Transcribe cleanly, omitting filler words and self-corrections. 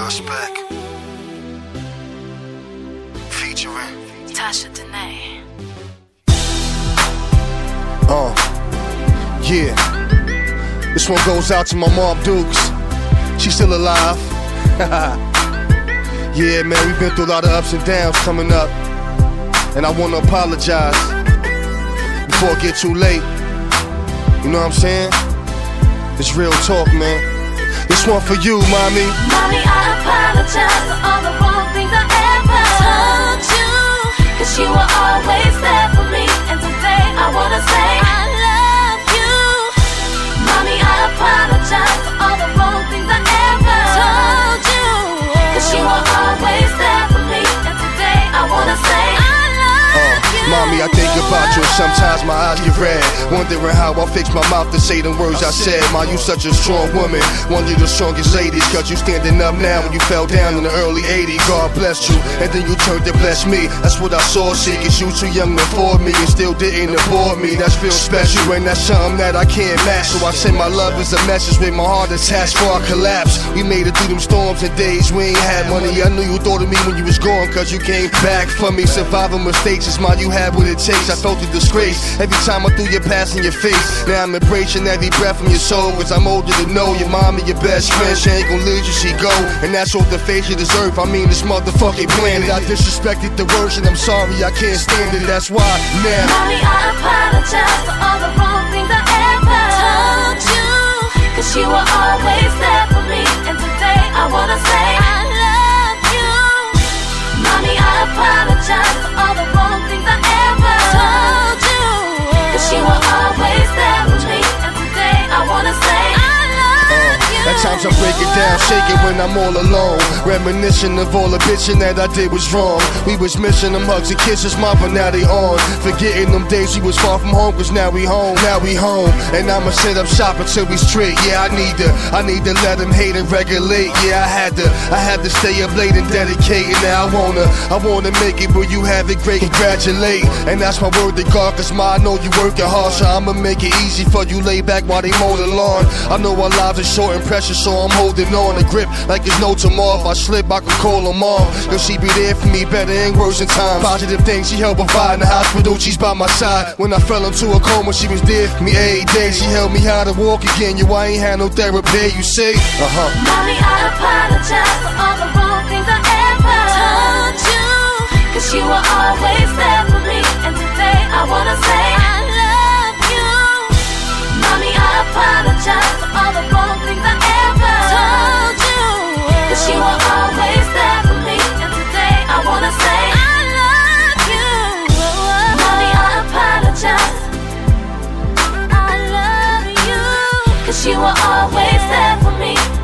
Respect. Featuring Tasha Dene. Yeah. This one goes out to my mom Dukes. She's still alive. Yeah, man, we've been through a lot of ups and downs coming up. And I wanna apologize before it get too late. You know what I'm saying? It's real talk, man. This one for you, mommy. Mommy, I apologize for all the wrong things I ever told you, 'cause you were always there for me. And today I wanna say I love you. Mommy, I apologize for all the wrong things I ever told you, 'cause you were always there for me. And today I wanna say I love you. Mommy, I think about you and sometimes my eyes get red, wondering how I fix my mouth to say the words I said. Ma, you such a strong woman, one of the strongest ladies, 'cause you standing up now when you fell down in the early 80s. God blessed you, and then you turned to bless me. That's what I saw, see, 'cause you too young to afford me and still didn't abort me. That's real special, and that's something that I can't match. So I send my love as a message with my heart attached for our collapse. We made it through them storms and days we ain't had money. I knew you thought of me when you was gone, 'cause you came back for me. Surviving mistakes is my you have what it takes. I felt the disgrace every time I threw your past in your face. Now I'm embracing every breath from your soul, 'cause I'm older to know your mom and your best friend. She ain't gon' leave you, she go, and that's off the face of this earth. I mean this motherfucking planet. I disrespected the words and I'm sorry, I can't stand it. That's why now, Mommy, I apologize for all the wrong things I ever told you, 'cause you were always there for me. And today I wanna say I love you. Mommy, I apologize for all the wrong things I ever told you, 'cause you were always there for me. And today I wanna say I love you. at times I break it down, shake it when I'm all alone, reminiscing of all the bitching that I did was wrong. We was missing them hugs and kisses, mom, but now they on. Forgetting them days we was far from home, 'cause now we home, and I'ma set up shop until we straight. Yeah, I need to let them hate and regulate. Yeah, I had to stay up late and dedicate. And now I wanna make it where you have it great, congratulate. And that's my word to God, 'cause ma, I know you working hard, so I'ma make it easy for you, lay back while they mow the lawn. I know our lives are short and precious, so I'm holding on a grip like it's no tomorrow. If I slip, I can call her mom, 'cause she be there for me better in worse in times. Positive things, she helped provide in the hospital, she's by my side. When I fell into a coma, she was there for me every day. She helped me how to walk again, yo, I ain't had no therapy, you say? Mommy, I apologize for all the wrong things I ever told you, 'cause you were always there for me. And today I wanna say I love you. Mommy, I apologize for all the wrong things I ever told you, 'cause you were always there for me. And today I wanna say I love you. Mommy, I apologize. I love you, 'cause you were always there for me.